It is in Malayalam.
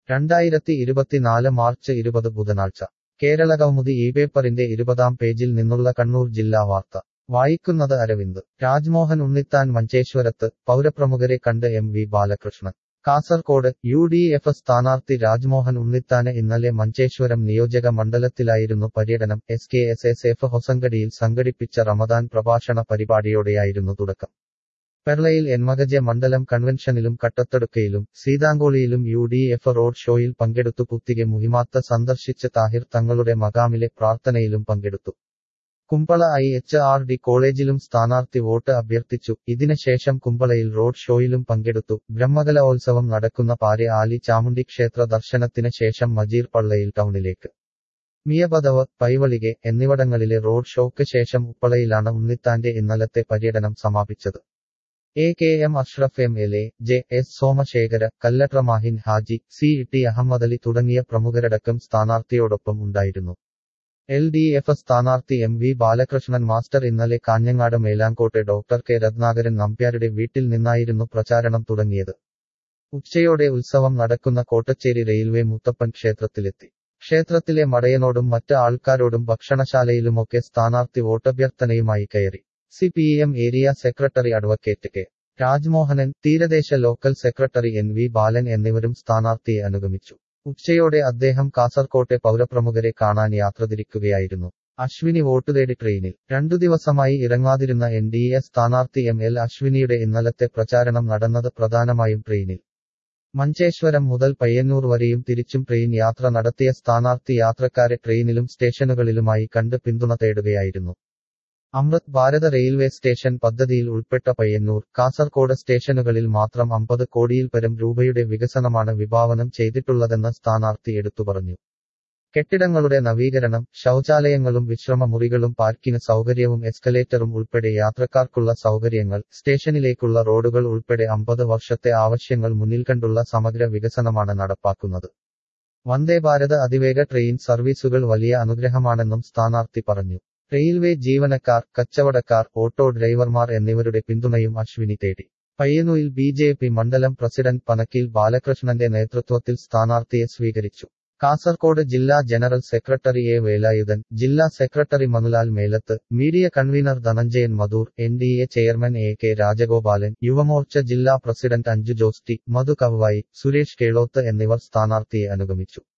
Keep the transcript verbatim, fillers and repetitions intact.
രണ്ടായിരത്തി ഇരുപത്തിനാല് മാർച്ച് ഇരുപത് ബുധനാഴ്ച കേരളകൗമുദി ഈ പേപ്പറിന്റെ ഇരുപതാം പേജിൽ നിന്നുള്ള കണ്ണൂർ ജില്ലാ വാർത്ത വായിക്കുന്നത് അരവിന്ദ്. രാജ്മോഹൻ ഉണ്ണിത്താൻ മഞ്ചേശ്വരത്ത്, പൗരപ്രമുഖരെ കണ്ട് M V Balakrishnan. Kasaragod U D F സ്ഥാനാർത്ഥി രാജ്മോഹൻ ഉണ്ണിത്താന് ഇന്നലെ മഞ്ചേശ്വരം നിയോജക മണ്ഡലത്തിലായിരുന്നു പര്യടനം. S K S S F ഹൊസങ്കടിയിൽ സംഘടിപ്പിച്ച റമദാൻ പ്രഭാഷണ പരിപാടിയോടെയായിരുന്നു തുടക്കം. പെർളയിൽ എൻമകജെ മണ്ഡലം കൺവെൻഷനിലും കട്ടത്തടുക്കയിലും സീതാങ്കോളിയിലും യു ഡി എഫ് റോഡ് ഷോയിൽ പങ്കെടുത്തു. പുത്തികെ മുഹിമാത്ത സന്ദർശിച്ച് താഹിർ തങ്ങളുടെ മകാമിലെ പ്രാർത്ഥനയിലും പങ്കെടുത്തു. Kumbla I H R D കോളേജിലും സ്ഥാനാർത്ഥി വോട്ട് അഭ്യർത്ഥിച്ചു. ഇതിന് ശേഷം കുമ്പളയിൽ റോഡ് ഷോയിലും പങ്കെടുത്തു. ബ്രഹ്മകലോത്സവം നടക്കുന്ന പാരെ ആലി ചാമുണ്ഡി ക്ഷേത്ര ദർശനത്തിന് ശേഷം മജീർ പള്ളയിൽ ടൗണിലേക്ക്. മിയപദവ്, പൈവളികെ എന്നിവിടങ്ങളിലെ റോഡ് ഷോയ്ക്ക് ശേഷം ഉപ്പളയിലാണ് ഉണ്ണിത്താന്റെ ഇന്നലത്തെ പര്യടനം സമാപിച്ചത്. A K M Ashraf M L A, J S Somashekara, Kallatra Mahin Haji, C T Ahammadali തുടങ്ങിയ പ്രമുഖരടക്കം സ്ഥാനാർത്ഥിയോടൊപ്പം ഉണ്ടായിരുന്നു. എൽ ഡി എഫ് സ്ഥാനാർത്ഥി എം വി ബാലകൃഷ്ണൻ മാസ്റ്റർ ഇന്നലെ കാഞ്ഞങ്ങാട് മേലാങ്കോട്ടെ ഡോക്ടർ കെ രത്നാകരൻ നമ്പ്യാരുടെ വീട്ടിൽ നിന്നായിരുന്നു പ്രചാരണം തുടങ്ങിയത്. ഉച്ചയോടെ ഉത്സവം നടക്കുന്ന കോട്ടച്ചേരി റെയിൽവേ മുത്തപ്പൻ ക്ഷേത്രത്തിലെത്തി. ക്ഷേത്രത്തിലെ മടയനോടും മറ്റ് ആൾക്കാരോടും ഭക്ഷണശാലയിലുമൊക്കെ സ്ഥാനാർത്ഥി വോട്ടഭ്യർത്ഥനയുമായി കയറി. C P M area secretary advocate K Rajmohanan, തീരദേശ local secretary N V Balan എന്നിവരും സ്ഥാനാർത്ഥിയെ അനുഗമിച്ചു. ഉച്ചയോടെ അദ്ദേഹം കാസർകോട്ടെ പൗരപ്രമുഖരെ കാണാൻ യാത്ര തിരിക്കുകയായിരുന്നു. അശ്വിനി വോട്ട് തേടി ട്രെയിനിൽ. രണ്ടു ദിവസമായി ഇറങ്ങാതിരുന്ന എൻ ഡി എ സ്ഥാനാർത്ഥി എം എൽ അശ്വിനിയുടെ ഇന്നലത്തെ പ്രചാരണം നടന്നത് പ്രധാനമായും ട്രെയിനിൽ. മഞ്ചേശ്വരം മുതൽ പയ്യന്നൂർ വരെയും തിരിച്ചും ട്രെയിൻ യാത്ര നടത്തിയ സ്ഥാനാർത്ഥി യാത്രക്കാരെ ട്രെയിനിലും സ്റ്റേഷനുകളിലുമായി കണ്ട് പിന്തുണ തേടുകയായിരുന്നു. അമൃത് ഭാരത് റെയിൽവേ സ്റ്റേഷൻ പദ്ധതിയിൽ ഉൾപ്പെട്ട പയ്യന്നൂർ, കാസർകോട് സ്റ്റേഷനുകളിൽ മാത്രം അമ്പത് കോടിയിൽ പരം രൂപയുടെ വികസനമാണ് വിഭാവനം ചെയ്തിട്ടുള്ളതെന്ന് സ്ഥാനാർത്ഥി എടുത്തുപറഞ്ഞു. കെട്ടിടങ്ങളുടെ നവീകരണം, ശൗചാലയങ്ങളും വിശ്രമ മുറികളും പാർക്കിംഗ് സൗകര്യവും എസ്കലേറ്ററും ഉൾപ്പെടെ യാത്രക്കാർക്കുള്ള സൗകര്യങ്ങൾ, സ്റ്റേഷനിലേക്കുള്ള റോഡുകൾ ഉൾപ്പെടെ അമ്പത് വർഷത്തെ ആവശ്യങ്ങൾ മുന്നിൽ കണ്ടുള്ള സമഗ്ര വികസനമാണ് നടപ്പാക്കുന്നത്. വന്ദേഭാരത് അതിവേഗ ട്രെയിൻ സർവീസുകൾ വലിയ അനുഗ്രഹമാണെന്നും സ്ഥാനാർത്ഥി പറഞ്ഞു. റെയിൽവേ ജീവനക്കാർ, കച്ചവടക്കാർ, ഓട്ടോ ഡ്രൈവർമാർ എന്നിവരുടെ പിന്തുണയും അശ്വിനി തേടി. പയ്യന്നൂരിൽ ബി ജെ പി മണ്ഡലം പ്രസിഡന്റ് പനക്കീൽ ബാലകൃഷ്ണന്റെ നേതൃത്വത്തിൽ സ്ഥാനാർത്ഥിയെ സ്വീകരിച്ചു. കാസർകോട് ജില്ലാ ജനറൽ സെക്രട്ടറി എ വേലായുധൻ, ജില്ലാ secretary Manulal Melath, media convener Dhananjayan Madhur, N D A chairman A K Rajagopalan, Yuvamorcha ജില്ലാ പ്രസിഡന്റ് അഞ്ജു ജോസ്റ്റി, മധു കവ്വായി, സുരേഷ് കേളോത്ത് എന്നിവർ സ്ഥാനാർത്ഥിയെ അനുഗമിച്ചു.